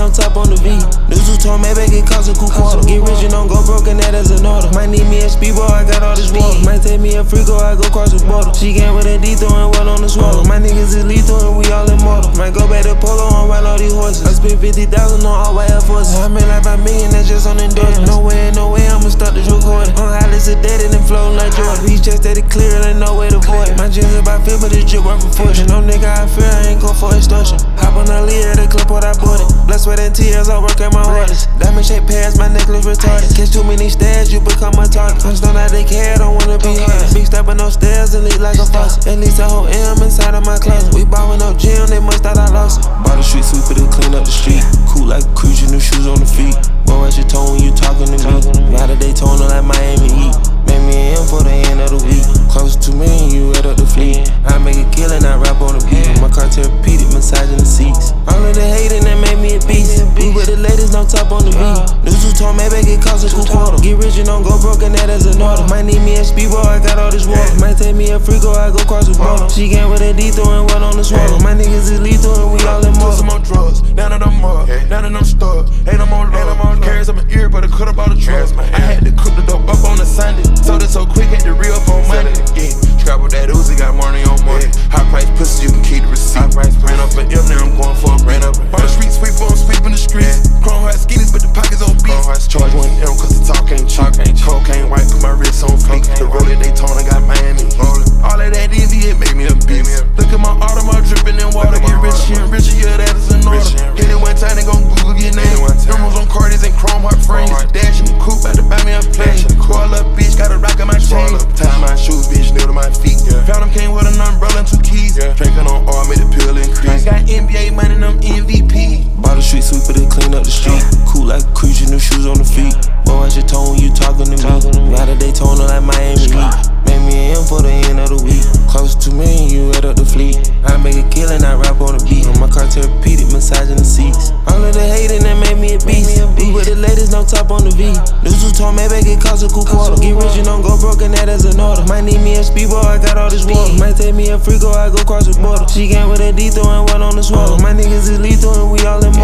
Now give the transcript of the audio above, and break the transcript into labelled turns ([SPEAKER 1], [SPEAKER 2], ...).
[SPEAKER 1] no top on the V. Nuzu told me back it cost a cool quarter. Get rich and don't go broke and that is an order. Might need me a speedball, I got all this water. Might take me a free go, I go cross the border. She came with a D throwing well on the swallow. My niggas is lethal and we all immortal. Might go back to Polo and ride all these horses. I spent 50,000 on all white Air Forces. I made like 5 million, that's just on endorsement. No way, I'ma start this recording. On highlights of dead and floating like Jordan. These checks that it clear and ain't no way to avoid. My jeans about fit, but this drip worth a fortune. No nigga I fear, I ain't go for extortion. Hop on the lead, the clip what I bought it. Blood, sweat, and tears, I work at my hardest. Diamond shaped pairs, my necklace retarded. Catch too many stairs, you become a target. I'm stoned out they care, don't wanna be hard. Big step on those stairs and leak like a faucet. At least a whole M inside of my closet. We ballin' up gym, they must thought I lost it. Bought a street sweeper to clean up the street. Cool like a cruise, your new shoes on the feet. Boy, at your tone when you talking to me. Got a Daytona like Miami Heat. Made me an M for the end of the week. Close to me and you head up the fleet. I make a kill and I rap on the beat. My car therapeutic, massaging the seats. All of the hating that made me a beast. We with the ladies, no top on the V. Nuzu told me back it cost a cool quarter. Get rich and don't go broke and that is an order. Might need me a speedball, I got all this water. Might take me a free go, I go cross the border. She came with a D throwing well on the swallow. My niggas is lethal and we all immortal.
[SPEAKER 2] Some more drugs, now that I'm up, now that I'm stuck. Ain't no more love, carries up my ear, but I could've bought a truck. I had to cook the dope up on a Sunday. Sold it so quick, had to re-up on Monday. Yeah, scrap with that Uzi, got money on money. High price pussy, you can keep the receipt. Ran up an M, now I'm going for a ran up. On the street sweeper, I'm sweeping the streets. Chrome heart skinny, but the pockets on beats. Charge 1 M, cause the talk ain't cheap. Cocaine white, put my wrist on fleek. The road at Daytona got Miami Heat. All of that EV, it made me a beast. Look at my Audemars dripping in water. Get richer and richer, yeah, that is an order. Hit it one time, they gon' Google your name. Numbers on Cardis and chrome heart frames. Dash in the coupe, about to buy me a plane. Coil up, bitch, got a rock in my chain. Tie my shoes, bitch, nail to my feet. Found them came with an umbrella and 2 keys. Drinking on R, made the pill increase. Got NBA money, them MVP.
[SPEAKER 1] Bought a street sweeper to clean up the street. Cool like a cruise, your new shoes on the feet. Boy, at your tone when you talking to me. Got a Daytona like Miami Heat. Made me an M for the end of the week. Close to me and you head up the fleet. I make a kill and I rap on the beat. My car therapeutic, massaging the seats. All of the hating that made me a beast. We with the ladies, no top on the V. Nuzu told me back it cost a cool quarter. Get rich and don't go broke and that is an order. Might need me a speedball, I got all this water. Might take me a free go, I go cross the border. She came with a D throwing well on the swallow. My niggas is lethal and we all immortal.